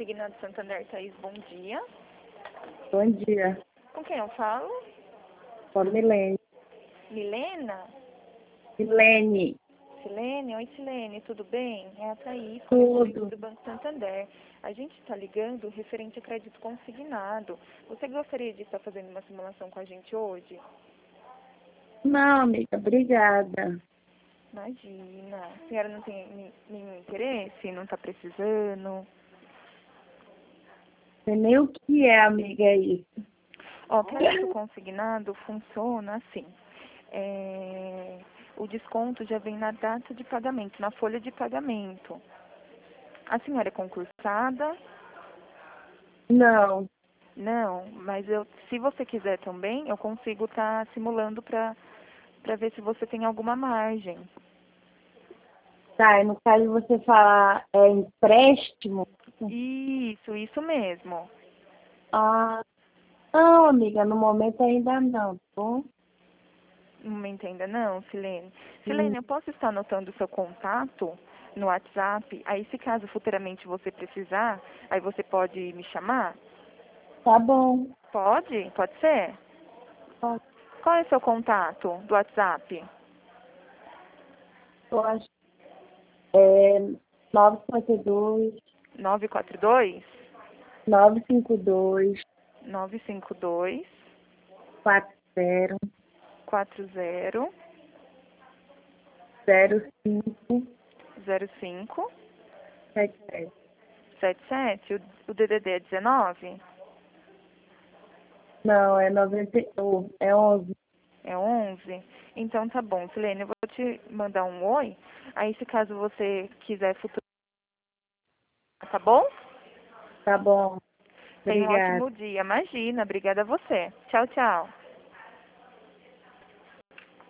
Consignado Santander, Thaís, bom dia. Bom dia. Com quem eu falo? Sou Milene. Milena? Milene. Silene? Oi, Silene, tudo bem? É a Thaís, Tudo. correspondente do Banco Santander. A gente está ligando referente a crédito consignado. Você gostaria de estar fazendo uma simulação com a gente hoje? Não, amiga, obrigada. Imagina. A senhora não tem nenhum interesse? Não está precisando? Não sei nem o que é, amiga, isso. Ó, crédito consignado funciona assim. O desconto já vem na data de pagamento, na folha de pagamento. A senhora é concursada? Não. Não, mas se você quiser também, eu consigo estar simulando para ver se você tem alguma margem. Tá, e no caso você falar empréstimo? Isso mesmo. Ah, não, amiga, no momento ainda não, tá bom? Não me entenda não, Silene. Hum, Silene, eu posso estar anotando o seu contato no WhatsApp? Aí, se caso futuramente você precisar, aí você pode me chamar? Tá bom. Pode? Pode ser? Pode. Qual é o seu contato do WhatsApp? Eu acho é 952 942 952 952 40 40 05 05 77. 77. O DDD é 19? Não, é 91, é 11. É 11? Então tá bom, Silene, eu vou te mandar um oi. Aí, se caso você quiser futuro, tá bom? Tá bom. Tenha um Obrigada. ótimo dia. Imagina, obrigada a você. Tchau, tchau.